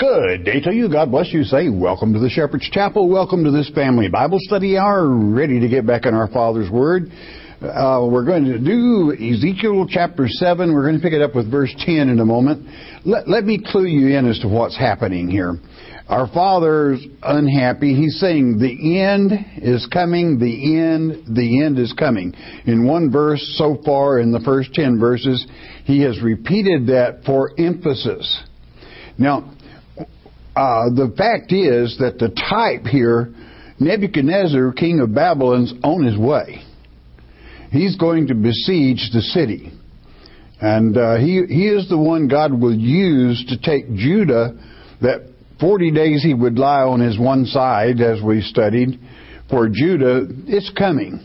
Good day to you. God bless you. Say, welcome to the Shepherd's Chapel. Welcome to this family Bible study hour. Ready to get back in our Father's Word. We're going to do Ezekiel chapter 7. We're going to pick it up with verse 10 in a moment. Let me clue you in as to what's happening here. Our Father's unhappy. He's saying the end is coming, the end is coming. In one verse so far, in the first 10 verses, he has repeated that for emphasis. Now, the fact is that the type here, Nebuchadnezzar, king of Babylon's on his way. He's going to besiege the city. And he is the one God will use to take Judah, that 40 days he would lie on his one side, as we studied. For Judah, it's coming.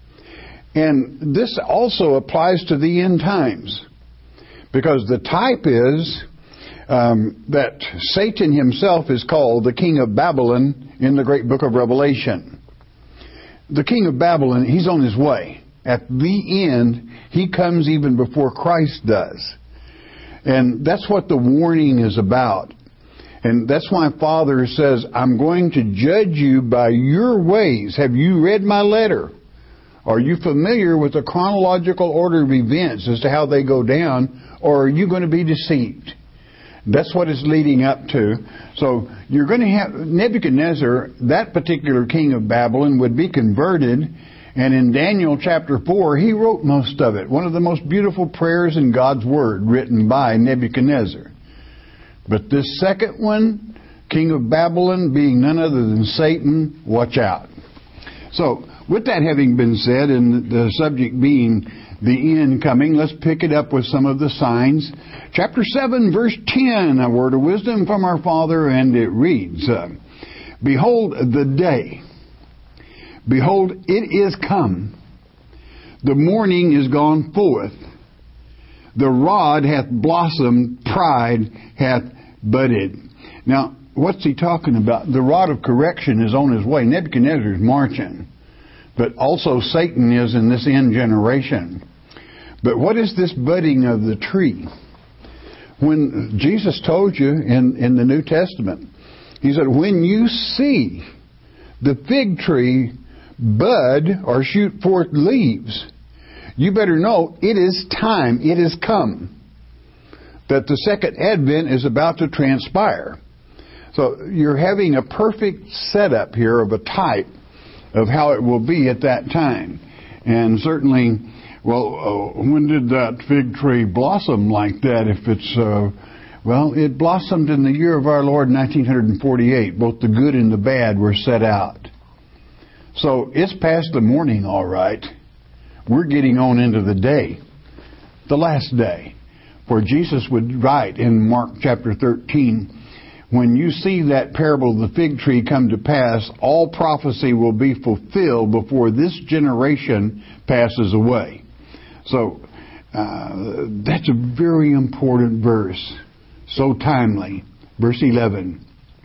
And this also applies to the end times. Because the type is that Satan himself is called the king of Babylon in the great book of Revelation. The king of Babylon, he's on his way. At the end, he comes even before Christ does. And that's what the warning is about. And that's why Father says, I'm going to judge you by your ways. Have you read my letter? Are you familiar with the chronological order of events as to how they go down? Or are you going to be deceived? That's what it's leading up to. So you're going to have Nebuchadnezzar, that particular king of Babylon, would be converted. And in Daniel chapter 4, he wrote most of it. One of the most beautiful prayers in God's Word written by Nebuchadnezzar. But this second one, king of Babylon, being none other than Satan, watch out. So, with that having been said, and the subject being the end coming, let's pick it up with some of the signs. Chapter 7, verse 10, a word of wisdom from our Father, and it reads, Behold the day. Behold, it is come. The morning is gone forth. The rod hath blossomed, pride hath budded. Now, what's he talking about? The rod of correction is on his way. Nebuchadnezzar is marching. But also Satan is in this end generation. But what is this budding of the tree? When Jesus told you in the New Testament, he said, when you see the fig tree bud or shoot forth leaves, you better know it is time, it has come, that the second advent is about to transpire. So you're having a perfect setup here of a type of how it will be at that time. And certainly, when did that fig tree blossom like that? If it's, it blossomed in the year of our Lord, 1948. Both the good and the bad were set out. So it's past the morning, all right. We're getting on into the day, the last day. For Jesus would write in Mark chapter 13, when you see that parable of the fig tree come to pass, all prophecy will be fulfilled before this generation passes away. So that's a very important verse, so timely. Verse 11.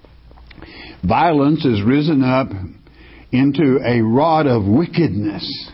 Violence is risen up into a rod of wickedness.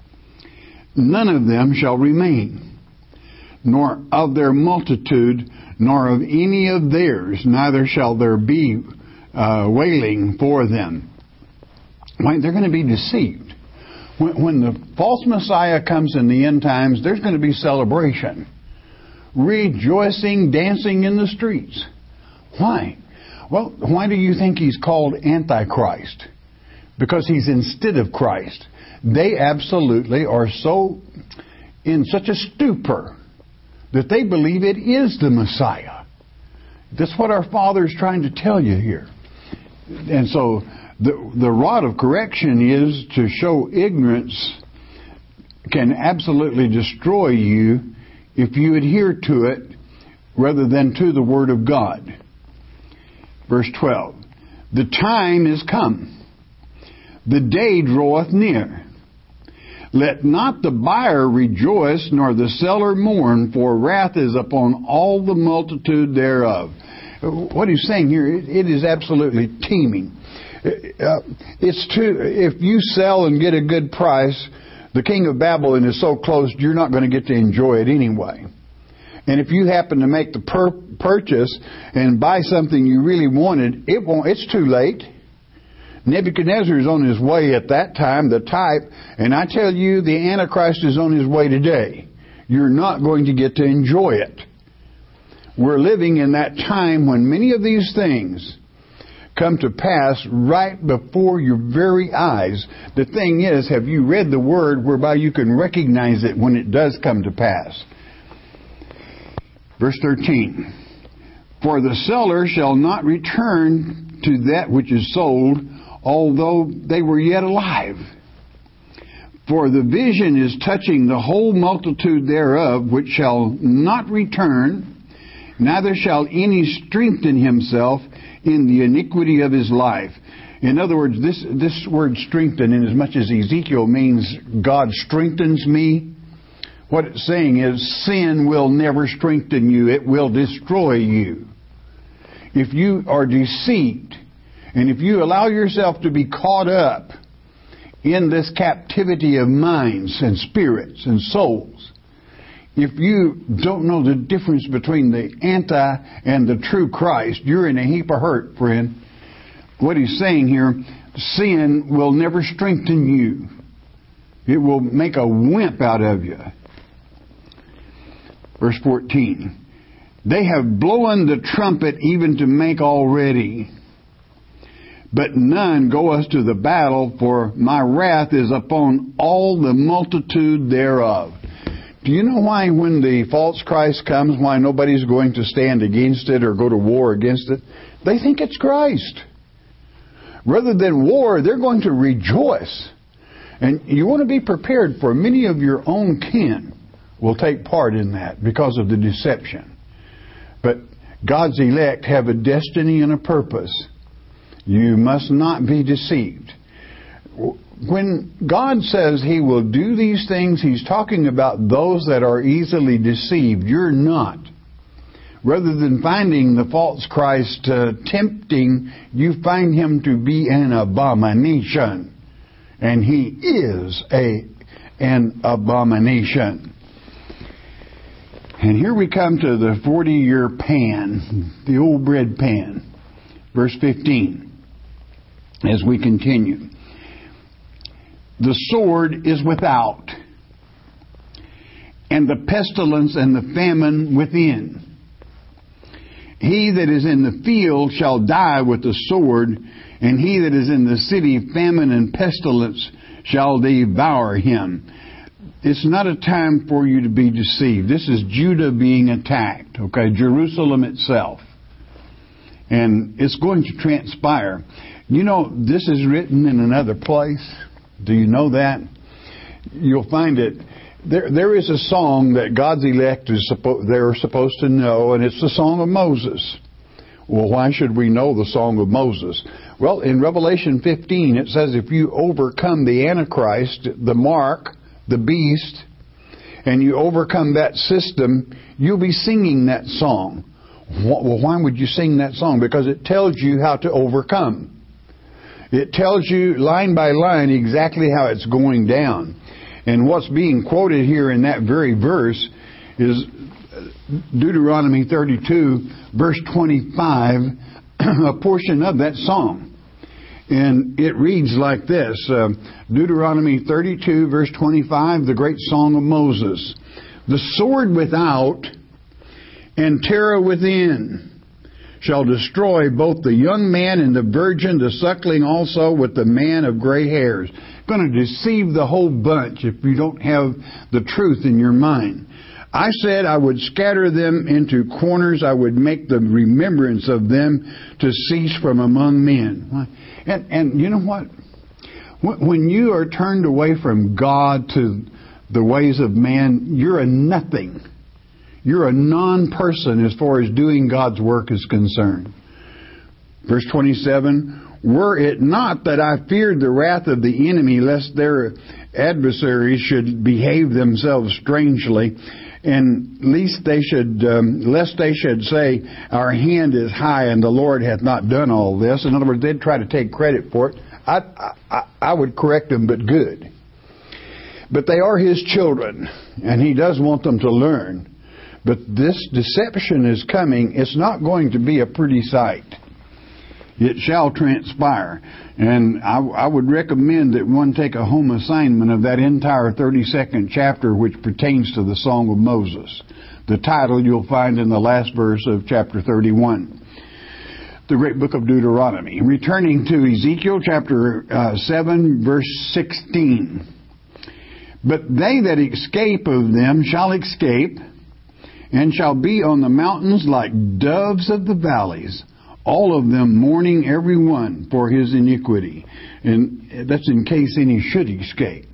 None of them shall remain, nor of their multitude, nor of any of theirs, neither shall there be wailing for them. They're going to be deceived. When the false Messiah comes in the end times, there's going to be celebration. Rejoicing, dancing in the streets. Why? Well, why do you think he's called Antichrist? Because he's instead of Christ. They absolutely are so in such a stupor that they believe it is the Messiah. That's what our Father is trying to tell you here. And so the rod of correction is to show ignorance can absolutely destroy you if you adhere to it rather than to the Word of God. Verse 12. The time is come. The day draweth near. Let not the buyer rejoice, nor the seller mourn, for wrath is upon all the multitude thereof. What he's saying here, it is absolutely teeming. If you sell and get a good price, the king of Babylon is so close, you're not going to get to enjoy it anyway. And if you happen to make the purchase and buy something you really wanted, it's too late. Nebuchadnezzar is on his way at that time, the type, and I tell you, the Antichrist is on his way today. You're not going to get to enjoy it. We're living in that time when many of these things come to pass right before your very eyes. The thing is, have you read the Word whereby you can recognize it when it does come to pass? Verse 13. For the seller shall not return to that which is sold, although they were yet alive. For the vision is touching the whole multitude thereof, which shall not return, neither shall any strengthen himself in the iniquity of his life. In other words, this word strengthen, in as much as Ezekiel means God strengthens me, what it's saying is sin will never strengthen you. It will destroy you. If you are deceived, and if you allow yourself to be caught up in this captivity of minds and spirits and souls, if you don't know the difference between the anti and the true Christ, you're in a heap of hurt, friend. What he's saying here, sin will never strengthen you. It will make a wimp out of you. Verse 14. They have blown the trumpet even to make all ready. But none goeth to the battle, for my wrath is upon all the multitude thereof. Do you know why when the false Christ comes, why nobody's going to stand against it or go to war against it? They think it's Christ. Rather than war, they're going to rejoice. And you want to be prepared, for many of your own kin will take part in that because of the deception. But God's elect have a destiny and a purpose. You must not be deceived. When God says He will do these things, He's talking about those that are easily deceived. You're not. Rather than finding the false Christ tempting, you find Him to be an abomination. And He is an abomination. And here we come to the 40-year pan, the old bread pan. Verse 15. As we continue. The sword is without, and the pestilence and the famine within. He that is in the field shall die with the sword, and he that is in the city, famine and pestilence shall devour him. It's not a time for you to be deceived. This is Judah being attacked, okay? Jerusalem itself. And it's going to transpire. You know, this is written in another place. Do you know that? You'll find it. There is a song that God's elect they're supposed to know, and it's the Song of Moses. Well, why should we know the Song of Moses? Well, in Revelation 15, it says if you overcome the Antichrist, the mark, the beast, and you overcome that system, you'll be singing that song. Well, why would you sing that song? Because it tells you how to overcome. It tells you line by line exactly how it's going down. And what's being quoted here in that very verse is Deuteronomy 32, verse 25, a portion of that song. And it reads like this, Deuteronomy 32, verse 25, the great song of Moses. The sword without and terror within shall destroy both the young man and the virgin, the suckling also with the man of gray hairs. Going to deceive the whole bunch if you don't have the truth in your mind. I said I would scatter them into corners. I would make the remembrance of them to cease from among men. And you know what? When you are turned away from God to the ways of man, you're a nothing. You're a non-person as far as doing God's work is concerned. Verse 27, were it not that I feared the wrath of the enemy, lest their adversaries should behave themselves strangely, and lest they should say, our hand is high and the Lord hath not done all this. In other words, they'd try to take credit for it. I would correct them, but good. But they are His children, and He does want them to learn. But this deception is coming. It's not going to be a pretty sight. It shall transpire. And I would recommend that one take a home assignment of that entire 32nd chapter, which pertains to the Song of Moses. The title you'll find in the last verse of chapter 31. The great book of Deuteronomy. Returning to Ezekiel chapter 7, verse 16. But they that escape of them shall escape, and shall be on the mountains like doves of the valleys, all of them mourning every one for his iniquity. And that's in case any should escape.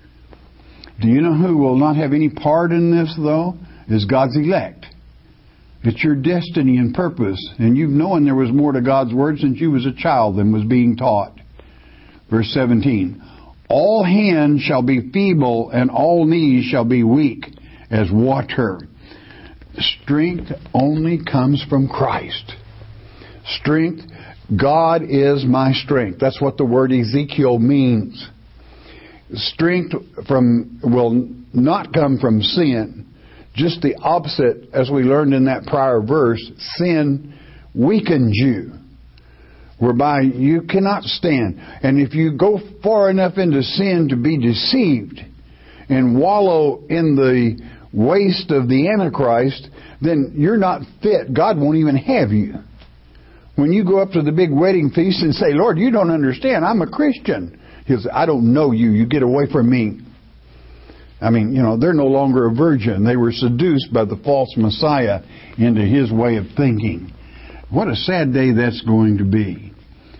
Do you know who will not have any part in this, though? Is God's elect. It's your destiny and purpose. And you've known there was more to God's Word since you was a child than was being taught. Verse 17. All hands shall be feeble, and all knees shall be weak as water. Strength only comes from Christ. Strength, God is my strength. That's what the word Ezekiel means. Strength will not come from sin. Just the opposite, as we learned in that prior verse. Sin weakens you, whereby you cannot stand. And if you go far enough into sin to be deceived and wallow in the waste of the Antichrist, then you're not fit. God won't even have you. When you go up to the big wedding feast and say, Lord, you don't understand, I'm a Christian. He'll say, I don't know you. You get away from me. I mean, they're no longer a virgin. They were seduced by the false Messiah into his way of thinking. What a sad day that's going to be.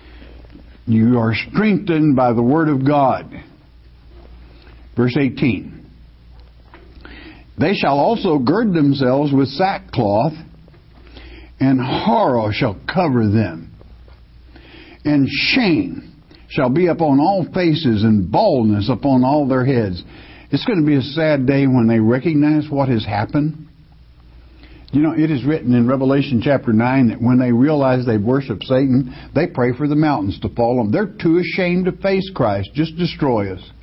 You are strengthened by the Word of God. Verse 18. They shall also gird themselves with sackcloth, and horror shall cover them. And shame shall be upon all faces, and baldness upon all their heads. It's going to be a sad day when they recognize what has happened. It is written in Revelation chapter 9 that when they realize they've worshipped Satan, they pray for the mountains to fall on them. They're too ashamed to face Christ. Just destroy us.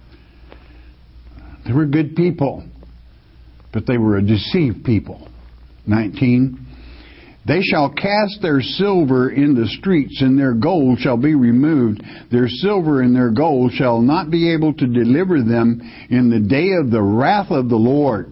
They were good people, but they were a deceived people. 19. They shall cast their silver in the streets, and their gold shall be removed. Their silver and their gold shall not be able to deliver them in the day of the wrath of the Lord.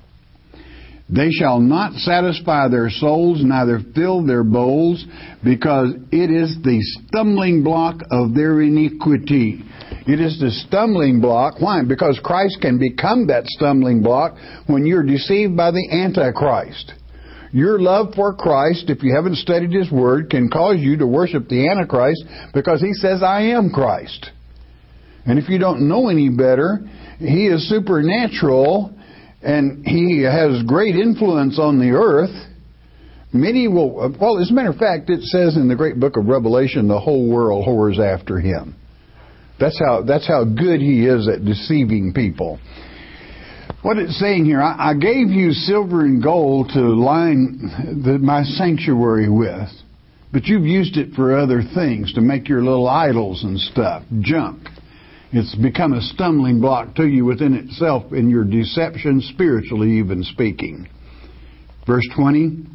They shall not satisfy their souls, neither fill their bowls, because it is the stumbling block of their iniquity. It is the stumbling block. Why? Because Christ can become that stumbling block when you're deceived by the Antichrist. Your love for Christ, if you haven't studied His Word, can cause you to worship the Antichrist because he says, I am Christ. And if you don't know any better, He is supernatural and He has great influence on the earth. Many will, well, as a matter of fact, it says in the great book of Revelation, the whole world whores after Him. That's how good He is at deceiving people. What it's saying here, I gave you silver and gold to line my sanctuary with, but you've used it for other things, to make your little idols and stuff, junk. It's become a stumbling block to you within itself in your deception, spiritually even speaking. Verse 20.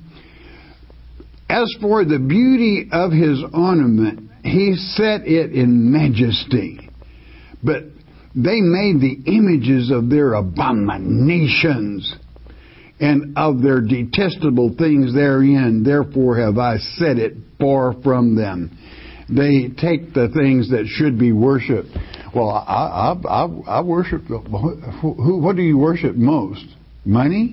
As for the beauty of His ornament, He set it in majesty. But they made the images of their abominations and of their detestable things therein. Therefore have I set it far from them. They take the things that should be worshipped. Well, I worship. What do you worship most? Money?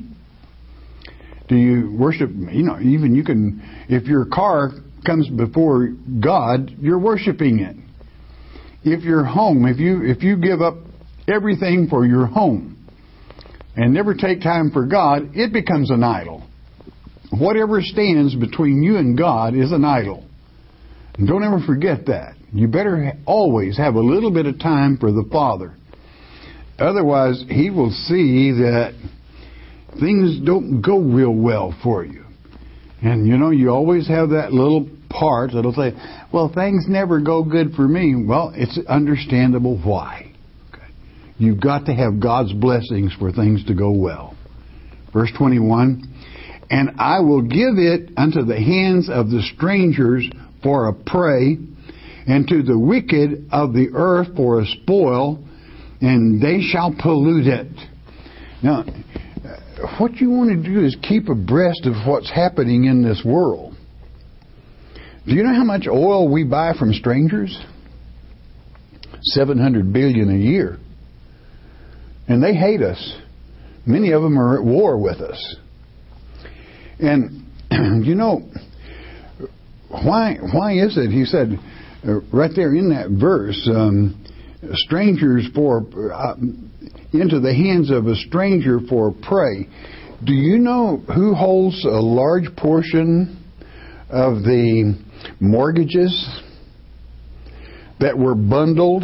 Do you worship? Even you can. If your car comes before God, you're worshiping it. If your home, if you give up everything for your home and never take time for God, it becomes an idol. Whatever stands between you and God is an idol. And don't ever forget that. You better always have a little bit of time for the Father. Otherwise, He will see that things don't go real well for you. And you always have that little part that'll say, well, things never go good for me. Well, it's understandable why. Okay. You've got to have God's blessings for things to go well. Verse 21. And I will give it unto the hands of the strangers for a prey, and to the wicked of the earth for a spoil, and they shall pollute it. Now, what you want to do is keep abreast of what's happening in this world. Do you know how much oil we buy from strangers? 700 billion a year. And they hate us. Many of them are at war with us. And, you know, why is it? He said, right there in that verse, strangers for into the hands of a stranger for prey. Do you know who holds a large portion of the mortgages that were bundled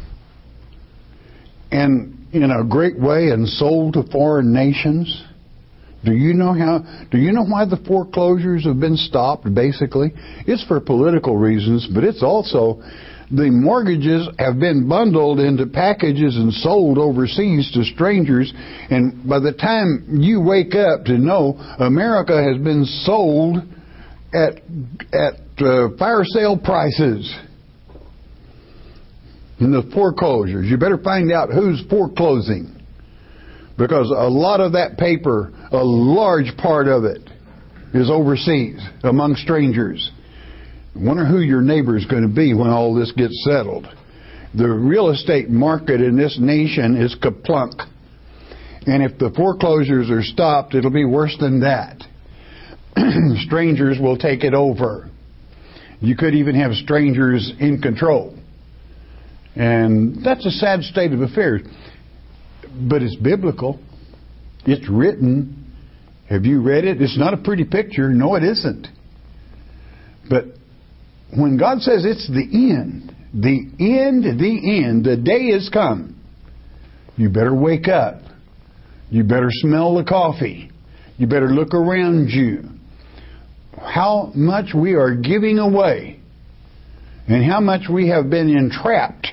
and in a great way and sold to foreign nations? Do you know why the foreclosures have been stopped, basically? It's for political reasons, but it's also the mortgages have been bundled into packages and sold overseas to strangers, and by the time you wake up to know America has been sold at fire sale prices in the foreclosures. You better find out who's foreclosing, because a lot of that paper, a large part of it, is overseas among strangers. Wonder who your neighbor is going to be when all this gets settled. The real estate market in this nation is kaplunk. And if the foreclosures are stopped, it'll be worse than that. Strangers will take it over. You could even have strangers in control. And that's a sad state of affairs. But it's biblical. It's written. Have you read it? It's not a pretty picture. No, it isn't. But when God says it's the end, the day is come, you better wake up. You better smell the coffee. You better look around you. How much we are giving away and how much we have been entrapped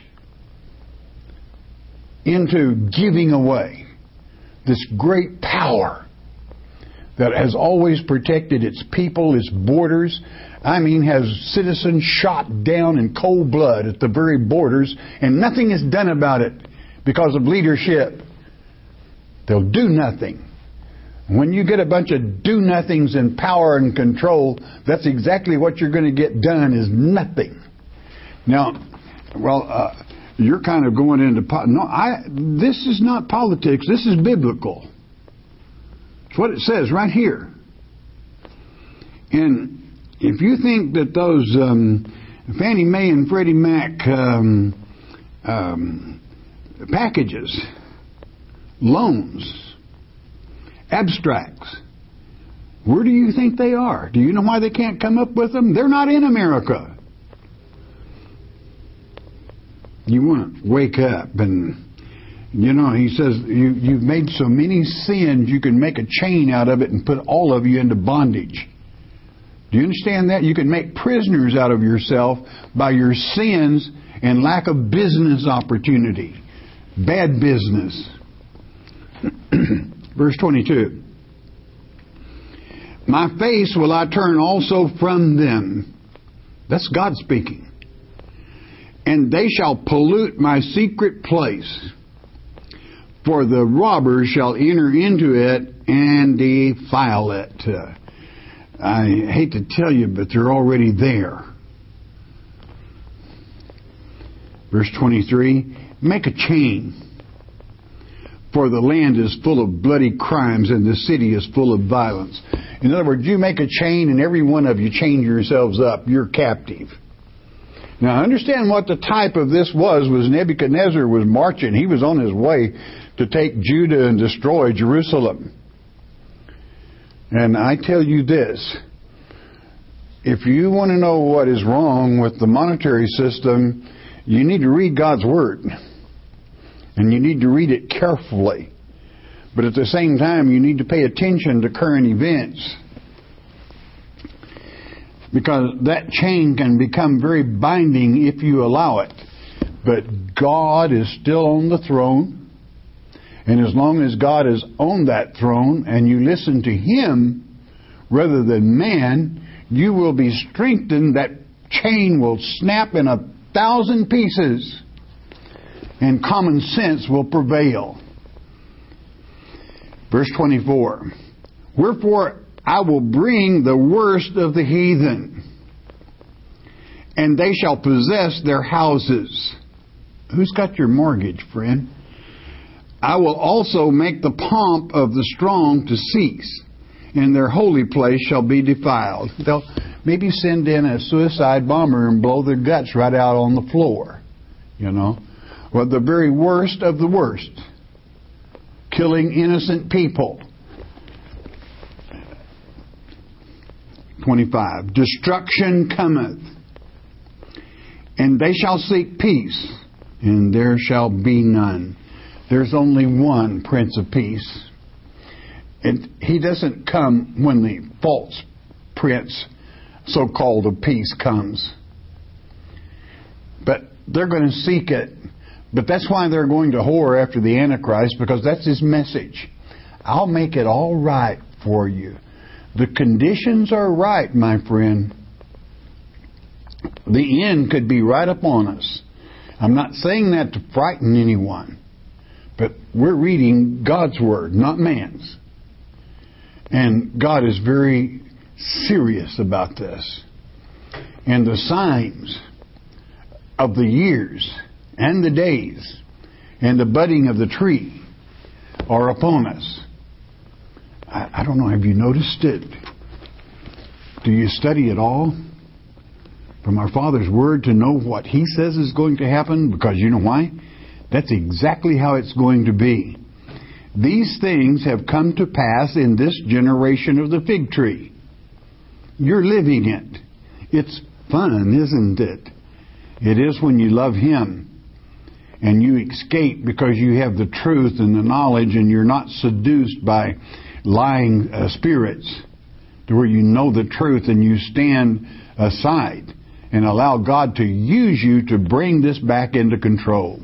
into giving away this great power that has always protected its people, its borders. I mean, has citizens shot down in cold blood at the very borders, and nothing is done about it because of leadership. They'll do nothing. When you get a bunch of do-nothings in power and control, that's exactly what you're going to get done, is nothing. Now, you're kind of going into... this is not politics. This is biblical. It's what it says right here. And if you think that those Fannie Mae and Freddie Mac packages, loans, abstracts, where do you think they are? Do you know why they can't come up with them? They're not in America. You want to wake up and... You know, he says, you've made so many sins, you can make a chain out of it and put all of you into bondage. Do you understand that? You can make prisoners out of yourself by your sins and lack of business opportunity. Bad business. Verse 22. My face will I turn also from them. That's God speaking. And they shall pollute my secret place. For the robbers shall enter into it and defile it. I hate to tell you, but they're already there. Verse 23, make a chain. For the land is full of bloody crimes and the city is full of violence. In other words, you make a chain and every one of you chain yourselves up. You're captive. Now understand what the type of this was Nebuchadnezzar was marching. He was on his way to take Judah and destroy Jerusalem. And I tell you this, if you want to know what is wrong with the monetary system, you need to read God's Word. And you need to read it carefully. But at the same time, you need to pay attention to current events. Because that chain can become very binding if you allow it. But God is still on the throne. And as long as God is on that throne and you listen to Him, rather than man, you will be strengthened. That chain will snap in 1,000 pieces, and common sense will prevail. Verse 24. Wherefore I will bring the worst of the heathen, and they shall possess their houses. Who's got your mortgage, friend? I will also make the pomp of the strong to cease, and their holy place shall be defiled. They'll maybe send in a suicide bomber and blow their guts right out on the floor. Well, the very worst of the worst. Killing innocent people. 25. Destruction cometh, and they shall seek peace, and there shall be none. There's only one Prince of Peace. And he doesn't come when the false prince, so-called, of peace comes. But they're going to seek it. But that's why they're going to whore after the Antichrist, because that's his message. I'll make it all right for you. The conditions are right, my friend. The end could be right upon us. I'm not saying that to frighten anyone. But we're reading God's Word, not man's. And God is very serious about this. And the signs of the years and the days and the budding of the tree are upon us. I don't know, have you noticed it? Do you study it all? From our Father's Word to know what He says is going to happen? Because you know why? That's exactly how it's going to be. These things have come to pass in this generation of the fig tree. You're living it. It's fun, isn't it? It is when you love Him and you escape because you have the truth and the knowledge, and you're not seduced by lying spirits, to where you know the truth and you stand aside and allow God to use you to bring this back into control.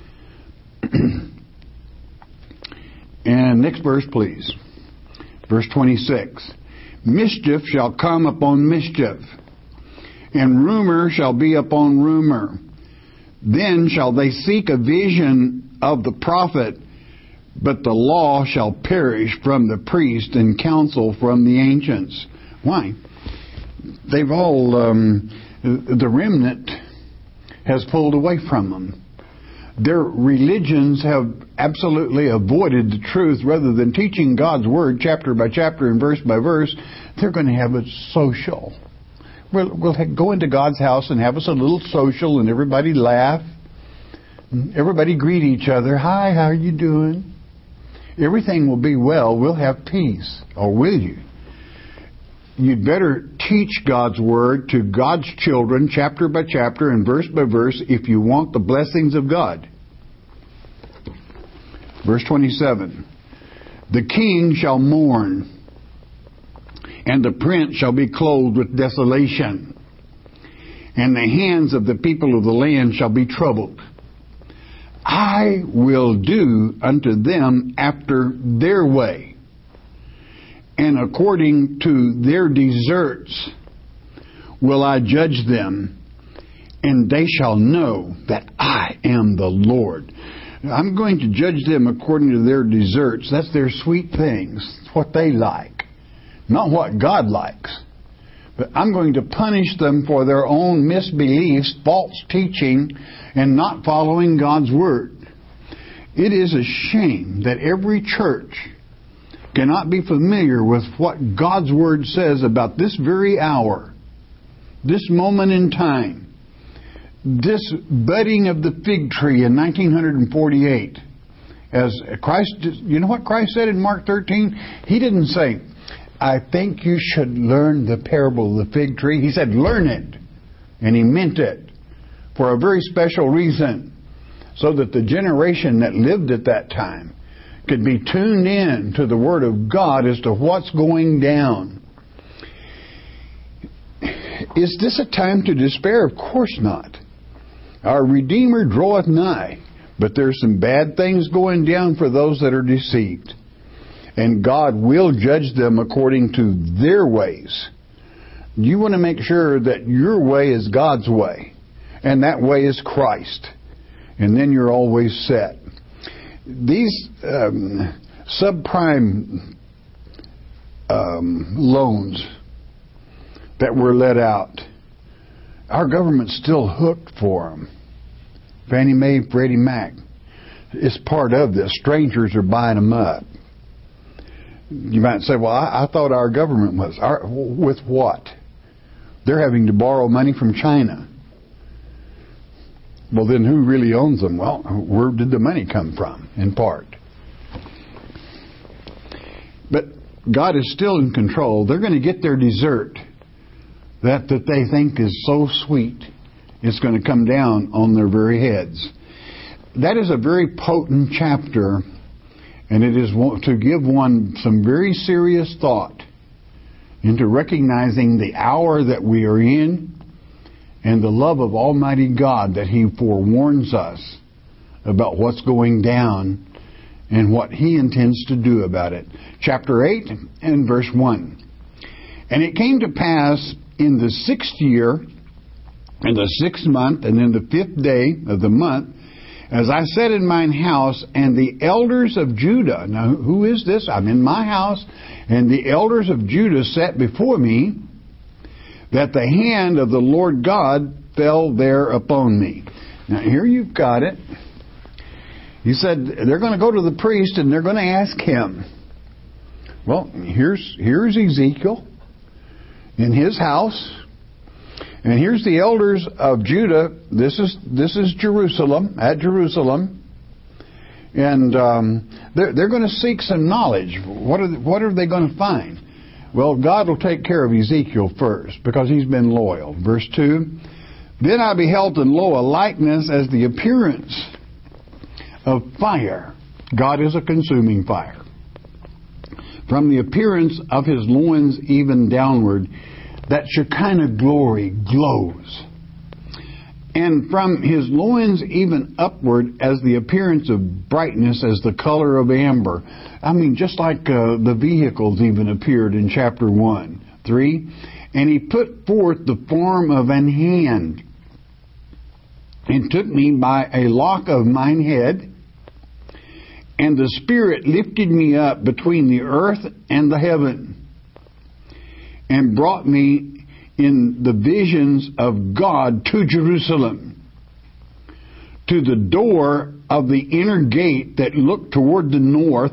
And next verse, please. Verse 26. Mischief shall come upon mischief, and rumor shall be upon rumor. Then shall they seek a vision of the prophet, but the law shall perish from the priest, and counsel from the ancients. Why? They've all, the remnant has pulled away from them. Their religions have absolutely avoided the truth. Rather than teaching God's Word chapter by chapter and verse by verse, they're going to have it social. We'll go into God's house and have us a little social, and everybody laugh. Everybody greet each other. Hi, how are you doing? Everything will be well. We'll have peace. Or will you? You'd better teach God's Word to God's children, chapter by chapter and verse by verse, if you want the blessings of God. Verse 27. The king shall mourn, and the prince shall be clothed with desolation, and the hands of the people of the land shall be troubled. I will do unto them after their way, and according to their deserts will I judge them, and they shall know that I am the Lord. I'm going to judge them according to their deserts. That's their sweet things. It's what they like, not what God likes. But I'm going to punish them for their own misbeliefs, false teaching, and not following God's Word. It is a shame that every church cannot be familiar with what God's Word says about this very hour, this moment in time, this budding of the fig tree in 1948. As Christ, you know what Christ said in Mark 13? He didn't say, I think you should learn the parable of the fig tree. He said, learn it. And He meant it for a very special reason, so that the generation that lived at that time could be tuned in to the Word of God as to what's going down. Is this a time to despair? Of course not. Our Redeemer draweth nigh, but there's some bad things going down for those that are deceived. and God will judge them according to their ways. You want to make sure that your way is God's way, and that way is Christ. And then you're always set. These subprime loans that were let out, our government's still hooked for them. Fannie Mae, Freddie Mac is part of this. Strangers are buying them up. You might say, well, I thought our government was. With what? They're having to borrow money from China. Well, then who really owns them? Well, where did the money come from, in part? But God is still in control. They're going to get their dessert that they think is so sweet, it's going to come down on their very heads. That is a very potent chapter, and it is to give one some very serious thought into recognizing the hour that we are in and the love of Almighty God that He forewarns us about what's going down and what He intends to do about it. Chapter 8 and verse 1. And it came to pass in the 6th year, in the 6th month, and in the 5th day of the month, as I sat in mine house, and the elders of Judah, now who is this? I'm in my house, and the elders of Judah sat before me, that the hand of the Lord God fell there upon me. Now here you've got it. He said they're going to go to the priest and they're going to ask him. Well, here's Ezekiel in his house, and here's the elders of Judah. This is Jerusalem, at Jerusalem, and they're going to seek some knowledge. What are they going to find? Well, God will take care of Ezekiel first, because he's been loyal. Verse 2, Then I beheld, and lo, a likeness as the appearance of fire. God is a consuming fire. From the appearance of his loins even downward, that Shekinah glory glows. And from his loins even upward, as the appearance of brightness, as the color of amber. I mean, just like the vehicles even appeared in chapter 1. 3, And he put forth the form of an hand, and took me by a lock of mine head, and the Spirit lifted me up between the earth and the heaven, and brought me in the visions of God to Jerusalem, to the door of the inner gate that looked toward the north,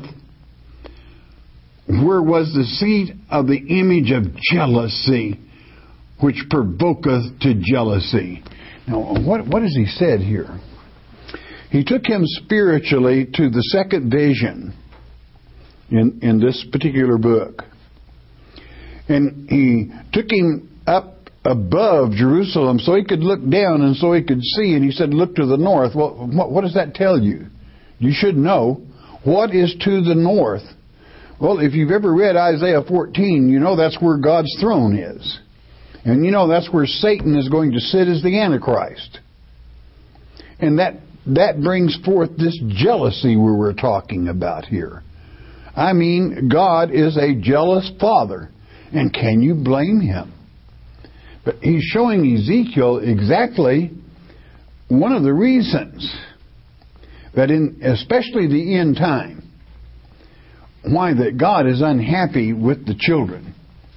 where was the seat of the image of jealousy, which provoketh to jealousy. Now, what has he said here? He took him spiritually to the second vision in this particular book. And he took him up above Jerusalem so he could look down and so he could see. And he said, look to the north. Well, what does that tell you? You should know. What is to the north? Well, if you've ever read Isaiah 14, you know that's where God's throne is. And you know that's where Satan is going to sit as the Antichrist. And that brings forth this jealousy we were talking about here. I mean, God is a jealous father. And can you blame him? But he's showing Ezekiel exactly one of the reasons that especially the end time, why that God is unhappy with the children.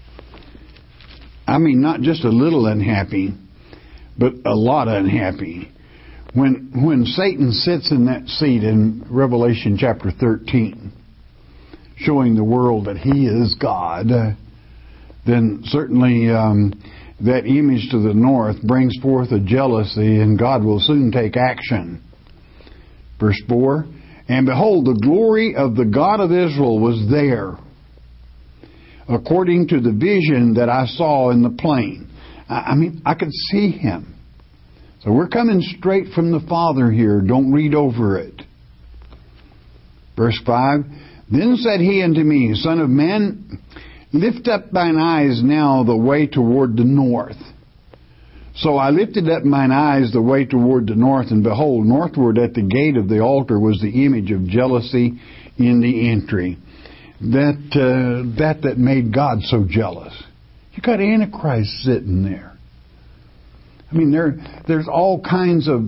I mean, not just a little unhappy, but a lot unhappy. When Satan sits in that seat in Revelation chapter 13, showing the world that he is God, then certainly that image to the north brings forth a jealousy, and God will soon take action. Verse 4, And behold, the glory of the God of Israel was there, according to the vision that I saw in the plain. I mean, I could see him. So we're coming straight from the Father here. Don't read over it. Verse 5, Then said he unto me, Son of man, lift up thine eyes now the way toward the north. So I lifted up mine eyes the way toward the north, and behold, northward at the gate of the altar was the image of jealousy in the entry. that made God so jealous. You got Antichrist sitting there. I mean, there's all kinds of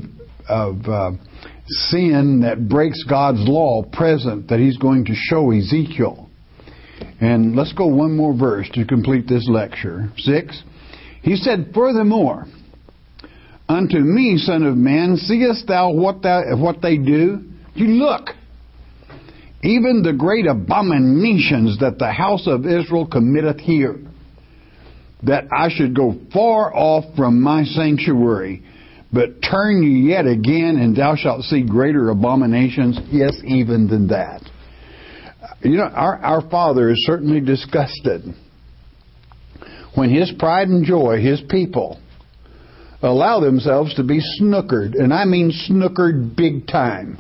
sin that breaks God's law present that He's going to show Ezekiel. And let's go one more verse to complete this lecture. 6. He said, "Furthermore, unto me, son of man, seest thou what they do? You look, even the great abominations that the house of Israel committeth here, that I should go far off from my sanctuary. But turn ye yet again, and thou shalt see greater abominations, yes, even than that." You know, our Father is certainly disgusted when His pride and joy, His people, allow themselves to be snookered. And I mean snookered big time.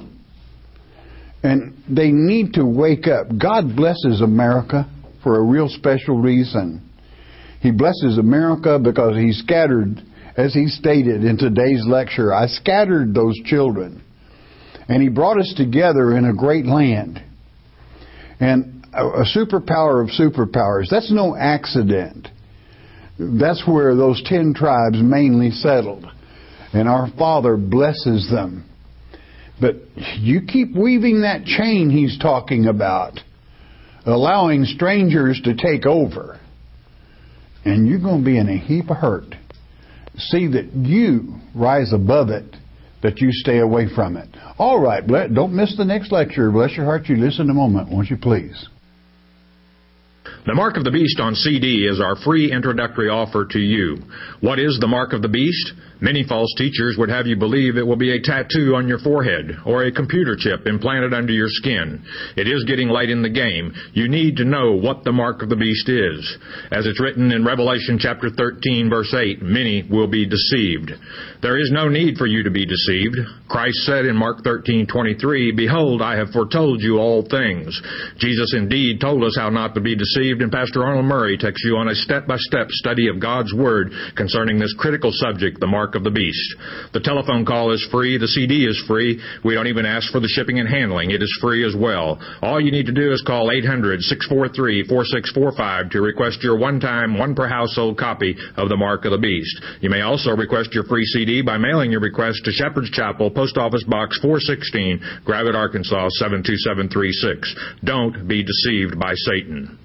And they need to wake up. God blesses America for a real special reason. He blesses America because He scattered, as He stated in today's lecture, I scattered those children. And He brought us together in a great land. And a superpower of superpowers. That's no accident. That's where those 10 tribes mainly settled. And our Father blesses them. But you keep weaving that chain He's talking about, allowing strangers to take over, and you're going to be in a heap of hurt. See that you rise above it, that you stay away from it. All right, don't miss the next lecture. Bless your heart, you listen a moment, won't you please? The Mark of the Beast on CD is our free introductory offer to you. What is the Mark of the Beast? Many false teachers would have you believe it will be a tattoo on your forehead or a computer chip implanted under your skin. It is getting late in the game. You need to know what the Mark of the Beast is. As it's written in Revelation chapter 13, verse 8, many will be deceived. There is no need for you to be deceived. Christ said in Mark 13:23, "Behold, I have foretold you all things." Jesus indeed told us how not to be deceived, and Pastor Arnold Murray takes you on a step-by-step study of God's Word concerning this critical subject, the Mark of the Beast. The telephone call is free. The CD is free. We don't even ask for the shipping and handling. It is free as well. All you need to do is call 800-643-4645 to request your one-time, one-per-household copy of the Mark of the Beast. You may also request your free CD by mailing your request to Shepherd's Chapel, Post Office Box 416, Gravette, Arkansas 72736. Don't be deceived by Satan.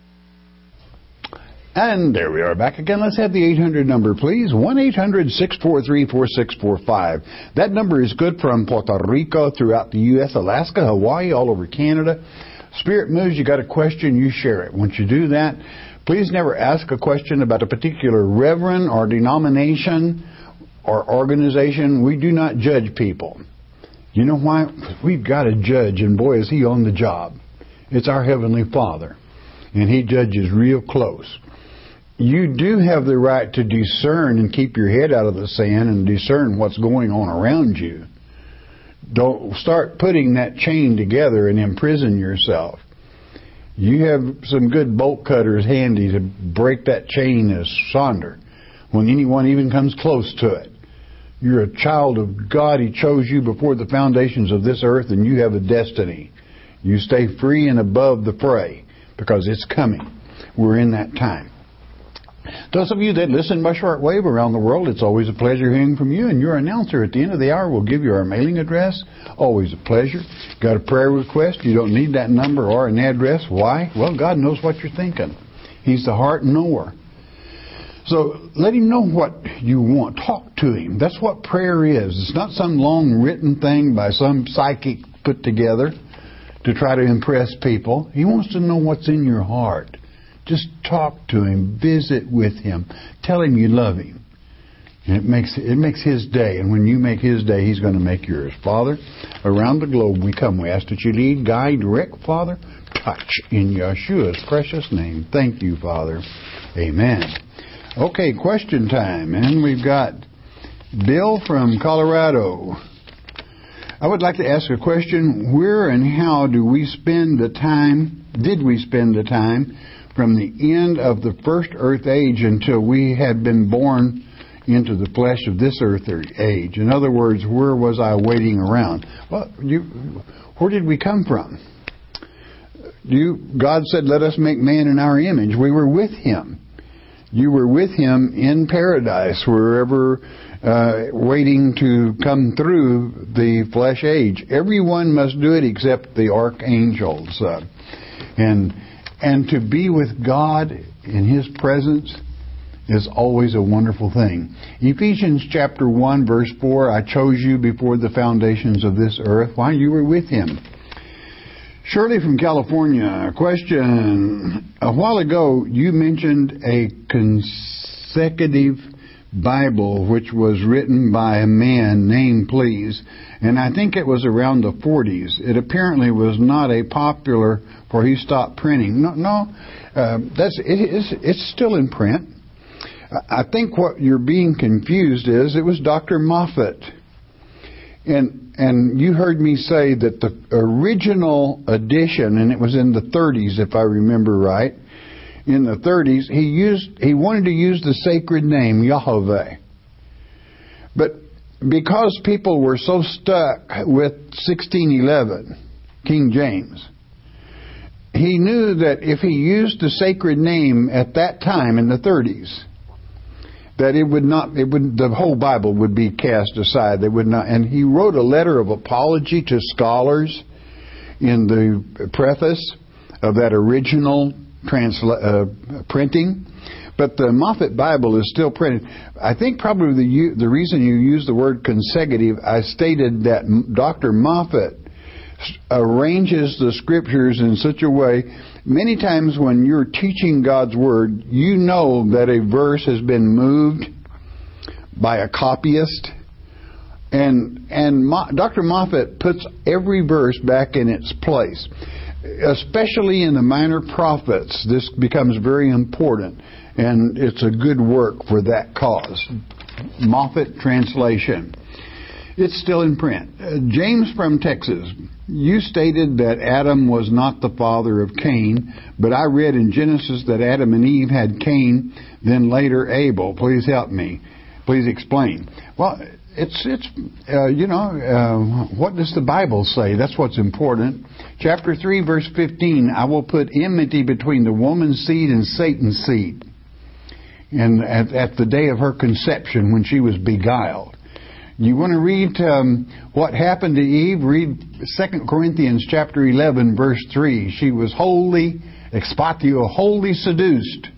And there we are back again. Let's have the 800 number, please. 1-800-643-4645. That number is good from Puerto Rico, throughout the U.S., Alaska, Hawaii, all over Canada. Spirit moves, you got a question, you share it. Once you do that, please never ask a question about a particular reverend or denomination or organization. We do not judge people. You know why? We've got a judge, and boy, is he on the job. It's our Heavenly Father, and He judges real close. You do have the right to discern and keep your head out of the sand and discern what's going on around you. Don't start putting that chain together and imprison yourself. You have some good bolt cutters handy to break that chain asunder when anyone even comes close to it. You're a child of God. He chose you before the foundations of this earth, and you have a destiny. You stay free and above the fray, because it's coming. We're in that time. Those of you that listen by shortwave around the world, it's always a pleasure hearing from you. And your announcer at the end of the hour will give you our mailing address. Always a pleasure. Got a prayer request? You don't need that number or an address. Why? Well, God knows what you're thinking. He's the heart knower. So let Him know what you want. Talk to Him. That's what prayer is. It's not some long written thing by some psychic put together to try to impress people. He wants to know what's in your heart. Just talk to Him. Visit with Him. Tell Him you love Him. And it makes His day. And when you make His day, He's going to make yours. Father, around the globe we come. We ask that you lead, guide, direct, Father. Touch in Yeshua's precious name. Thank you, Father. Amen. Okay, question time. And we've got Bill from Colorado. I would like to ask a question. Where and how did we spend the time from the end of the first earth age until we had been born into the flesh of this earth age? In other words, where was I waiting around? Well, where did we come from? God said, let us make man in our image. We were with Him. You were with Him in paradise, wherever, waiting to come through the flesh age. Everyone must do it except the archangels. And to be with God in His presence is always a wonderful thing. Ephesians chapter 1, verse 4, I chose you before the foundations of this earth. Why? You were with Him. Shirley from California, question. A while ago, you mentioned a consecutive Bible which was written by a man, name please, and I think it was around the 40s. It apparently was not a popular, for he stopped printing. It's still in print. I think what you're being confused is it was Dr. Moffat. And you heard me say that the original edition, and it was in the 30s if I remember right, in the 30s, he wanted to use the sacred name Yahweh. But because people were so stuck with 1611, King James, he knew that if he used the sacred name at that time in the 30s, that the whole Bible would be cast aside. They would not. And he wrote a letter of apology to scholars in the preface of that original printing. But the Moffat Bible is still printed. I think probably the reason you use the word consecutive, I stated that Dr. Moffat arranges the scriptures in such a way. Many times when you're teaching God's Word, you know that a verse has been moved by a copyist. And Dr. Moffat puts every verse back in its place. Especially in the minor prophets, this becomes very important. And it's a good work for that cause. Moffat translation. It's still in print. James from Texas. You stated that Adam was not the father of Cain, but I read in Genesis that Adam and Eve had Cain, then later Abel. Please help me. Please explain. Well, what does the Bible say? That's what's important. Chapter 3, verse 15, I will put enmity between the woman's seed and Satan's seed. And at the day of her conception, when she was beguiled. You want to read what happened to Eve? Read 2 Corinthians chapter 11, verse 3. She was wholly seduced.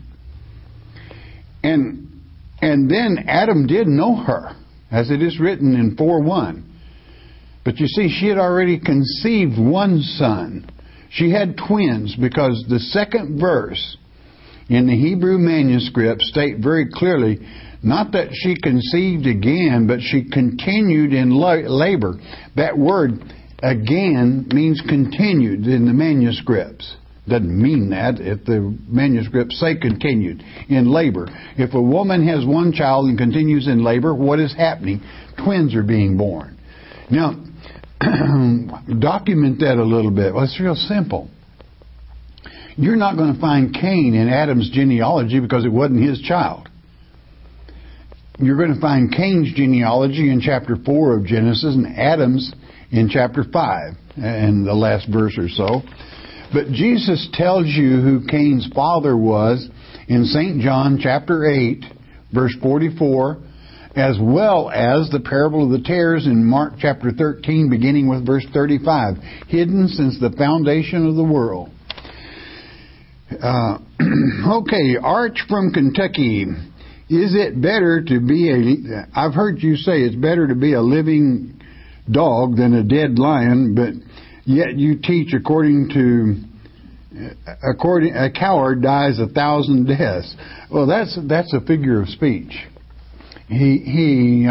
And then Adam did know her, as it is written in 4:1. But you see, she had already conceived one son. She had twins, because the second verse in the Hebrew manuscript state very clearly, not that she conceived again, but she continued in labor. That word, again, means continued in the manuscripts. Doesn't mean that if the manuscripts say continued in labor. If a woman has one child and continues in labor, what is happening? Twins are being born. Now, document that a little bit. Well, it's real simple. You're not going to find Cain in Adam's genealogy because it wasn't his child. You're going to find Cain's genealogy in chapter 4 of Genesis and Adam's in chapter 5 and the last verse or so. But Jesus tells you who Cain's father was in St. John chapter 8, verse 44, as well as the parable of the tares in Mark chapter 13, beginning with verse 35, hidden since the foundation of the world. Okay, Arch from Kentucky. Is it better to be I've heard you say it's better to be a living dog than a dead lion, but yet you teach a coward dies 1,000 deaths. Well, that's a figure of speech. He's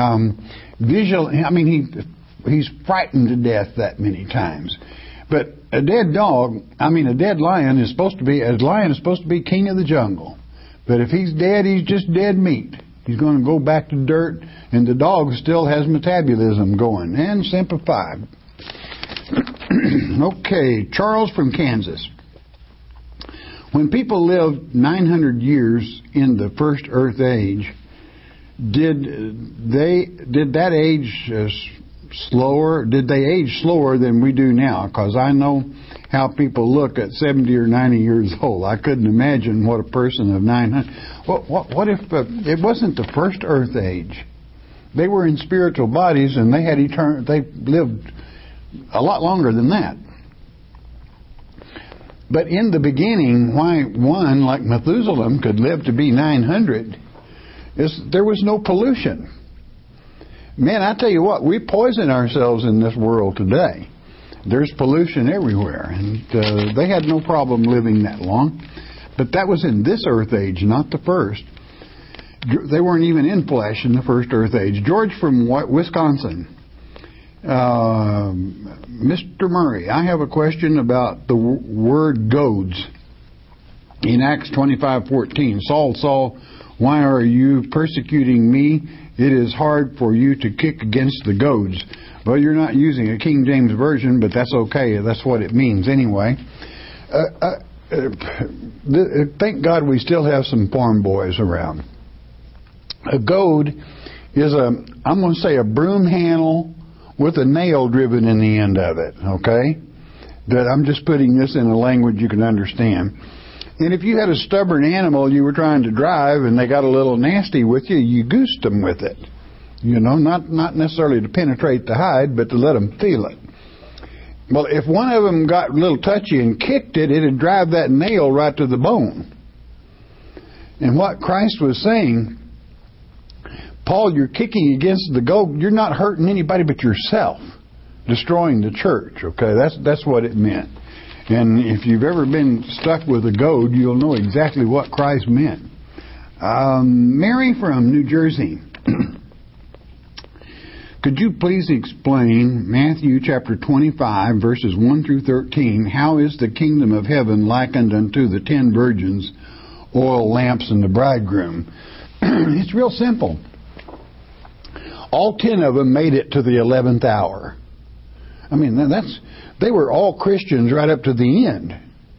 frightened to death that many times. But a dead lion is supposed to be king of the jungle. But if he's dead, he's just dead meat. He's going to go back to dirt, and the dog still has metabolism going. And Semper Fi. Okay, Charles from Kansas. When people lived 900 years in the first Earth age, did that age slower? Did they age slower than we do now? Because I know how people look at 70 or 90 years old. I couldn't imagine what a person of 900... What if it wasn't the first earth age? They were in spiritual bodies and they had they lived a lot longer than that. But in the beginning, why one like Methuselah could live to be 900 is there was no pollution. Man, I tell you what, we poison ourselves in this world today. There's pollution everywhere, and they had no problem living that long. But that was in this earth age, not the first. They weren't even in flesh in the first earth age. George from Wisconsin. Mr. Murray, I have a question about the word goads. In Acts 25:14, Saul, Saul, why are you persecuting me? It is hard for you to kick against the goads. Well, you're not using a King James Version, but that's okay. That's what it means anyway. Thank God we still have some farm boys around. A goad is I'm going to say a broom handle with a nail driven in the end of it, okay? That I'm just putting this in a language you can understand. And if you had a stubborn animal you were trying to drive and they got a little nasty with you, you goosed them with it. You know, not necessarily to penetrate the hide, but to let them feel it. Well, if one of them got a little touchy and kicked it, it'd drive that nail right to the bone. And what Christ was saying, Paul, you're kicking against the goad. You're not hurting anybody but yourself, destroying the church. Okay, that's what it meant. And if you've ever been stuck with a goad, you'll know exactly what Christ meant. Mary from New Jersey. Could you please explain Matthew chapter 25, verses 1 through 13, how is the kingdom of heaven likened unto the 10 virgins, oil lamps, and the bridegroom? It's real simple. All 10 of them made it to the 11th hour. I mean, they were all Christians right up to the end.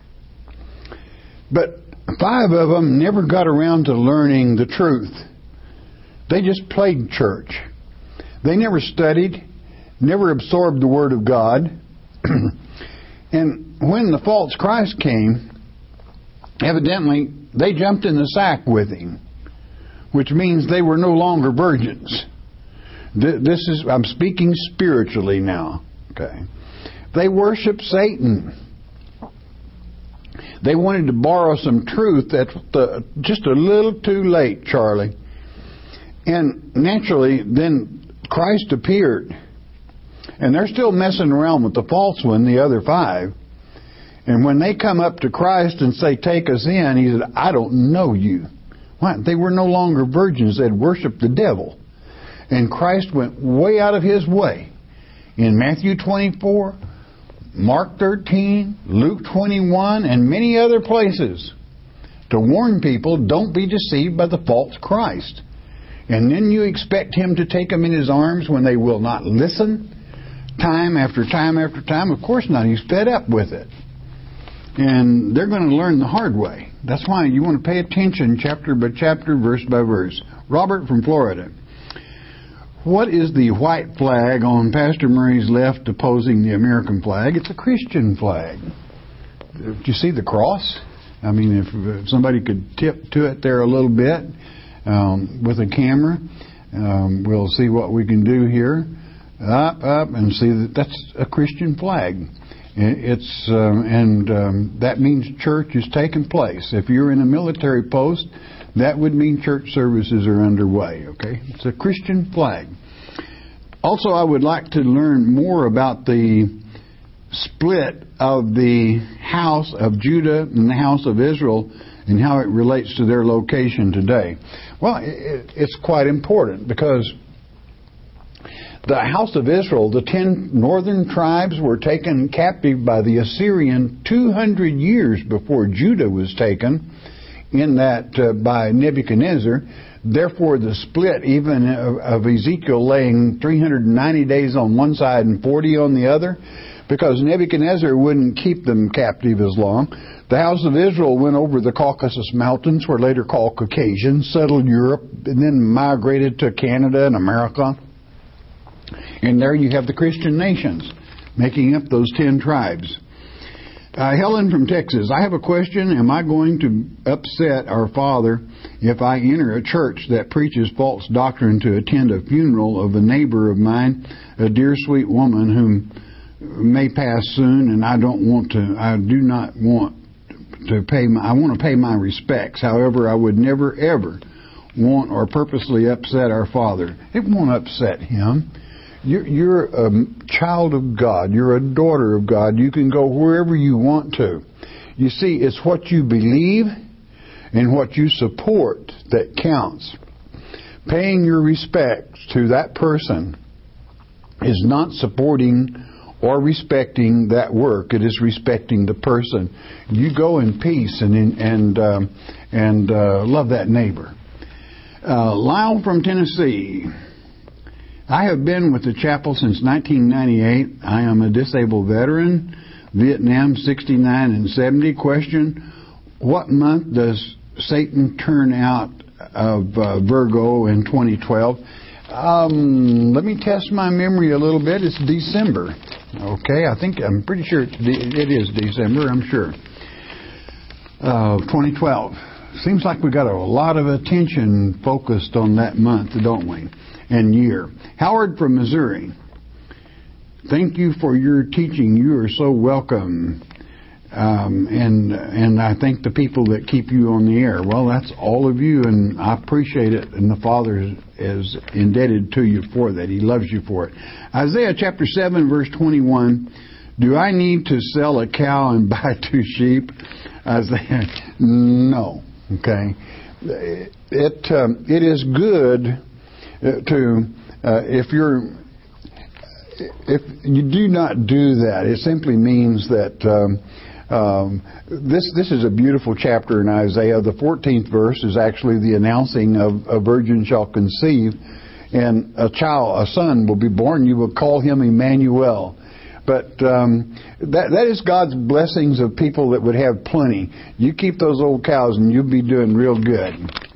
But 5 of them never got around to learning the truth. They just played church. They never studied, never absorbed the Word of God. And when the false Christ came, evidently they jumped in the sack with him, which means they were no longer virgins. I'm speaking spiritually now. Okay. They worship Satan. They wanted to borrow some truth at just a little too late, Charlie. And naturally, then Christ appeared. And they're still messing around with the false one, the other 5. And when they come up to Christ and say, take us in, he said, I don't know you. Why? They were no longer virgins. They'd worshiped the devil. And Christ went way out of his way. In Matthew 24, Mark 13, Luke 21, and many other places to warn people, don't be deceived by the false Christ. And then you expect him to take them in his arms when they will not listen, time after time after time? Of course not. He's fed up with it. And they're going to learn the hard way. That's why you want to pay attention chapter by chapter, verse by verse. Robert from Florida. What is the white flag on Pastor Murray's left opposing the American flag? It's a Christian flag. Do you see the cross? I mean, if somebody could tip to it there a little bit with a camera, we'll see what we can do here. Up, and see that's a Christian flag. That means church is taking place. If you're in a military post, that would mean church services are underway, okay? It's a Christian flag. Also, I would like to learn more about the split of the house of Judah and the house of Israel and how it relates to their location today. Well, it's quite important because the house of Israel, the 10 northern tribes, were taken captive by the Assyrian 200 years before Judah was taken in that by Nebuchadnezzar. Therefore, the split even of Ezekiel laying 390 days on one side and 40 on the other, because Nebuchadnezzar wouldn't keep them captive as long. The house of Israel went over the Caucasus Mountains, were later called Caucasians, settled Europe, and then migrated to Canada and America. And there you have the Christian nations making up those 10 tribes. Helen from Texas, I have a question. Am I going to upset our Father if I enter a church that preaches false doctrine to attend a funeral of a neighbor of mine, a dear sweet woman whom may pass soon, and I want to pay my respects. However, I would never ever want or purposely upset our Father. It won't upset Him. You're a child of God. You're a daughter of God. You can go wherever you want to. You see, it's what you believe and what you support that counts. Paying your respects to that person is not supporting or respecting that work. It is respecting the person. You go in peace and love that neighbor. Lyle from Tennessee. I have been with the chapel since 1998. I am a disabled veteran, Vietnam 69 and 70. Question, what month does Satan turn out of Virgo in 2012? Let me test my memory a little bit. It's December. Okay, I'm pretty sure it is December, I'm sure. 2012. Seems like we got a lot of attention focused on that month, don't we? And year. Howard from Missouri. Thank you for your teaching. You are so welcome. And I thank the people that keep you on the air. Well, that's all of you, and I appreciate it. And the Father is indebted to you for that. He loves you for it. Isaiah chapter 7, verse 21. Do I need to sell a cow and buy 2 sheep? Isaiah, no. Okay. It is good to if you do not do that. It simply means that this is a beautiful chapter in Isaiah. The 14th verse is actually the announcing of a virgin shall conceive, and a son will be born. You will call him Emmanuel. But that is God's blessings of people that would have plenty. You keep those old cows and you'll be doing real good.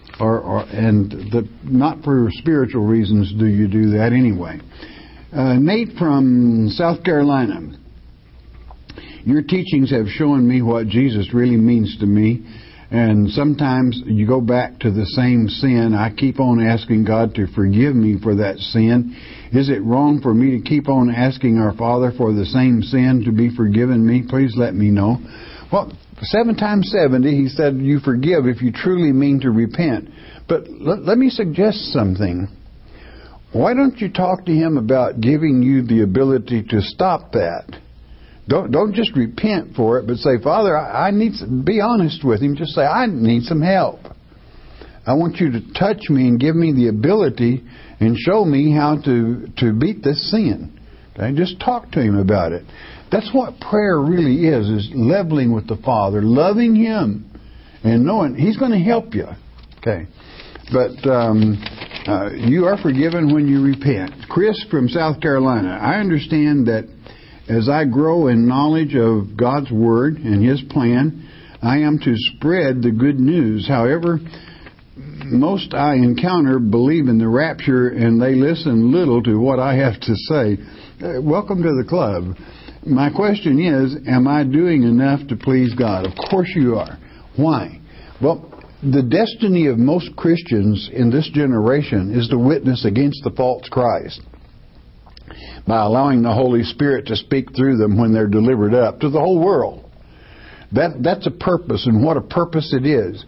Not for spiritual reasons do you do that anyway. Nate from South Carolina. Your teachings have shown me what Jesus really means to me. And sometimes you go back to the same sin. I keep on asking God to forgive me for that sin. Is it wrong for me to keep on asking our Father for the same sin to be forgiven me? Please let me know. Well, 7 times 70, He said, you forgive if you truly mean to repent. But let me suggest something. Why don't you talk to Him about giving you the ability to stop that? Don't just repent for it, but say, Father, I need be honest with Him. Just say, I need some help. I want you to touch me and give me the ability and show me how to beat this sin. Okay? Just talk to Him about it. That's what prayer really is leveling with the Father, loving Him, and knowing He's going to help you. Okay. But you are forgiven when you repent. Chris from South Carolina. I understand that as I grow in knowledge of God's Word and His plan, I am to spread the good news. However, most I encounter believe in the rapture and they listen little to what I have to say. Welcome to the club. My question is, am I doing enough to please God? Of course you are. Why? Well, the destiny of most Christians in this generation is to witness against the false Christ by allowing the Holy Spirit to speak through them when they're delivered up to the whole world. That's a purpose, and what a purpose it is.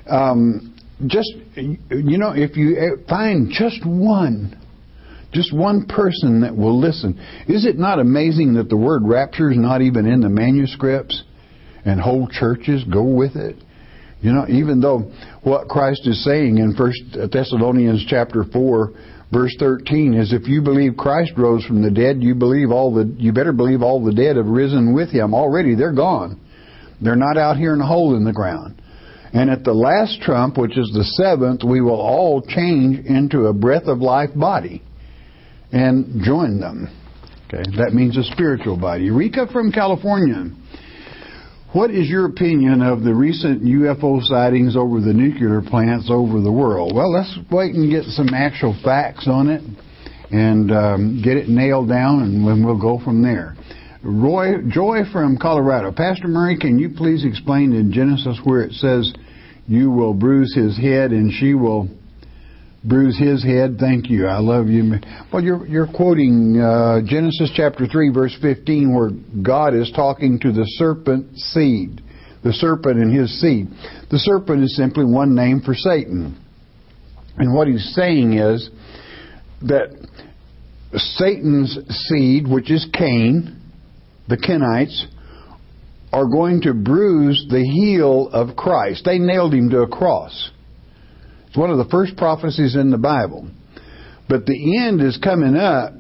If you find just one person that will listen. Is it not amazing that the word rapture is not even in the manuscripts and whole churches go with it? You know, even though what Christ is saying in 1 Thessalonians chapter 4, verse 13 is, if you believe Christ rose from the dead, you better believe all the dead have risen with Him. Already they're gone. They're not out here in a hole in the ground. And at the last trump, which is the 7th, we will all change into a breath of life body and join them. Okay, that means a spiritual body. Rika from California. What is your opinion of the recent UFO sightings over the nuclear plants over the world? Well, let's wait and get some actual facts on it. and get it nailed down, and then we'll go from there. Joy from Colorado. Pastor Murray, can you please explain in Genesis where it says, you will bruise his head and she will bruise his head? Thank you. I love you. Well, you're quoting Genesis chapter 3, verse 15, where God is talking to the serpent seed. The serpent and his seed. The serpent is simply one name for Satan. And what he's saying is that Satan's seed, which is Cain, the Kenites, are going to bruise the heel of Christ. They nailed him to a cross. It's one of the first prophecies in the Bible. But the end is coming up,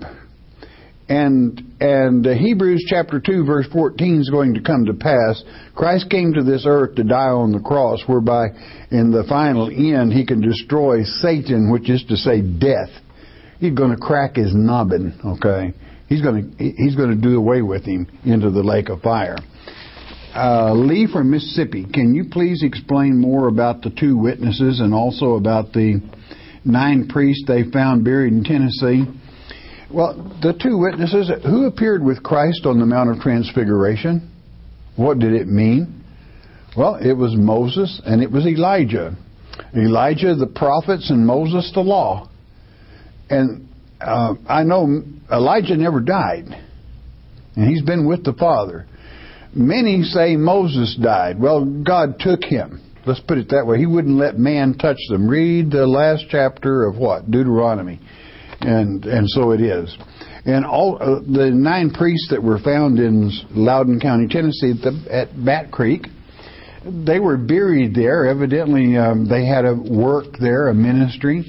and Hebrews chapter 2 verse 14 is going to come to pass. Christ came to this earth to die on the cross, whereby in the final end he can destroy Satan, which is to say death. He's going to crack his noggin, okay? He's going to do away with him into the lake of fire. Lee from Mississippi, can you please explain more about the two witnesses and also about the 9 priests they found buried in Tennessee? Well, the two witnesses, who appeared with Christ on the Mount of Transfiguration? What did it mean? Well, it was Moses and it was Elijah. Elijah, the prophets, and Moses, the law. And I know Elijah never died. And he's been with the Father. Many say Moses died. Well, God took him. Let's put it that way. He wouldn't let man touch them. Read the last chapter of what? Deuteronomy. And so it is. And all the 9 priests that were found in Loudoun County, Tennessee, at Bat Creek, they were buried there. Evidently, they had a work there, a ministry.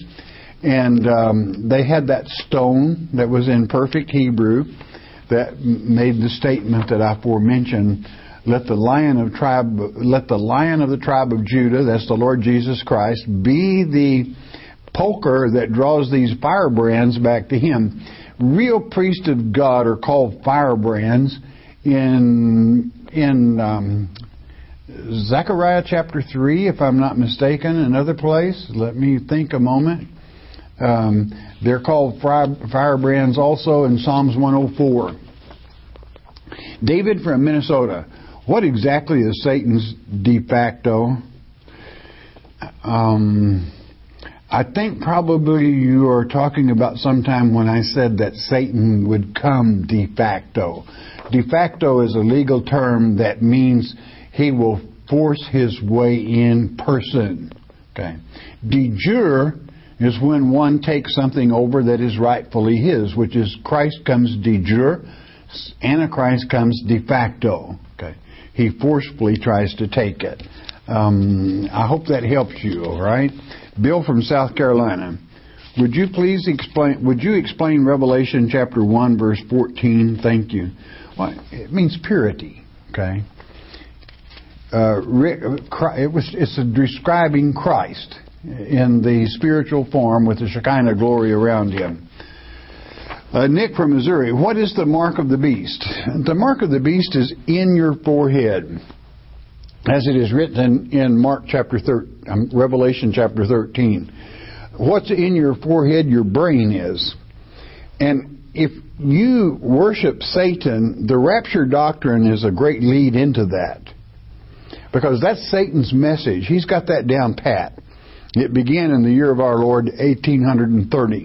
And they had that stone that was in perfect Hebrew that made the statement that I aforementioned. Let the lion of the tribe of Judah, that's the Lord Jesus Christ, be the poker that draws these firebrands back to him. Real priests of God are called firebrands in Zechariah chapter 3, if I'm not mistaken, another place. Let me think a moment. They're called firebrands also in Psalms 104. David from Minnesota. What exactly is Satan's de facto? I think probably you are talking about sometime when I said that Satan would come de facto. De facto is a legal term that means he will force his way in person. Okay. De jure is when one takes something over that is rightfully his, which is Christ comes de jure, Antichrist comes de facto. Okay. He forcefully tries to take it. I hope that helps you, all right? Bill from South Carolina. Would you explain Revelation chapter 1 verse 14? Thank you. Well, it means purity, okay? It's describing Christ in the spiritual form with the Shekinah glory around him. Nick from Missouri. What is the mark of the beast? The mark of the beast is in your forehead, as it is written in Revelation chapter 13. What's in your forehead? Your brain is. And if you worship Satan, the rapture doctrine is a great lead into that. Because that's Satan's message. He's got that down pat. It began in the year of our Lord, 1830.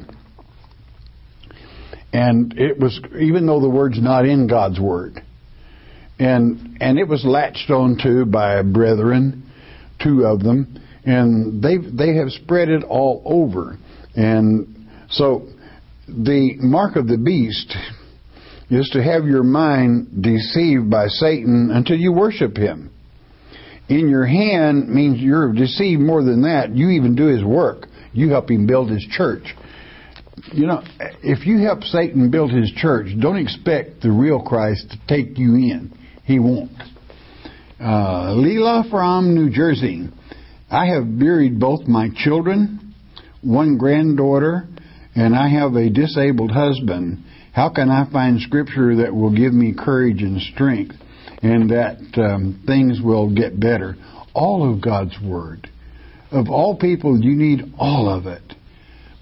And it was, even though the word's not in God's Word. And it was latched on to by brethren, 2 of them, and they have spread it all over. And so the mark of the beast is to have your mind deceived by Satan until you worship him. In your hand means you're deceived more than that. You even do his work. You help him build his church. You know, if you help Satan build his church, don't expect the real Christ to take you in. He won't. Leela from New Jersey. I have buried both my children, 1 granddaughter, and I have a disabled husband. How can I find scripture that will give me courage and strength and that things will get better? All of God's Word. Of all people, you need all of it.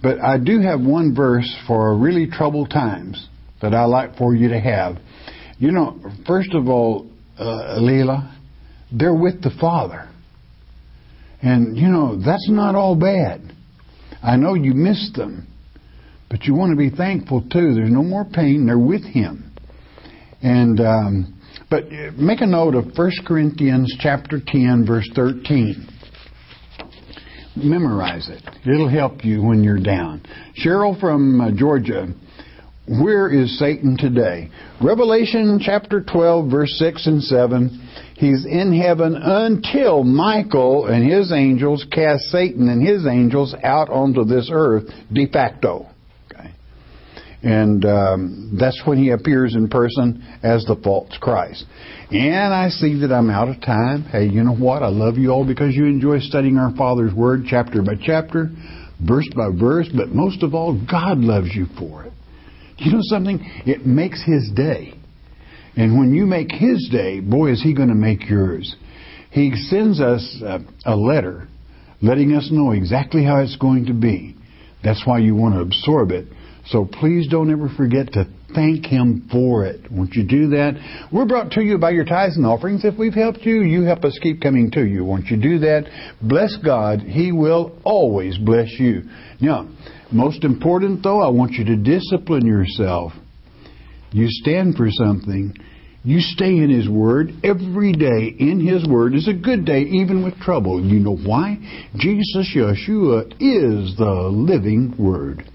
But I do have one verse for really troubled times that I like for you to have. You know, first of all, Leela, they're with the Father. And, you know, that's not all bad. I know you missed them, but you want to be thankful too. There's no more pain. They're with Him. And but make a note of 1 Corinthians chapter 10, verse 13. Memorize it. It'll help you when you're down. Cheryl from Georgia, where is Satan today? Revelation chapter 12, verse 6 and 7. He's in heaven until Michael and his angels cast Satan and his angels out onto this earth de facto. Okay. And that's when he appears in person as the false Christ. And I see that I'm out of time. Hey, you know what? I love you all because you enjoy studying our Father's Word chapter by chapter, verse by verse, but most of all, God loves you for it. You know something? It makes His day. And when you make His day, boy, is He going to make yours. He sends us a letter letting us know exactly how it's going to be. That's why you want to absorb it. So please don't ever forget to thank Him for it. Won't you do that? We're brought to you by your tithes and offerings. If we've helped you, you help us keep coming to you. Won't you do that? Bless God. He will always bless you. Now, most important though, I want you to discipline yourself. You stand for something. You stay in His Word. Every day in His Word is a good day, even with trouble. You know why? Jesus, Yeshua, is the living Word.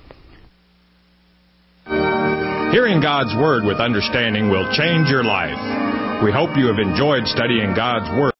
Hearing God's Word with understanding will change your life. We hope you have enjoyed studying God's Word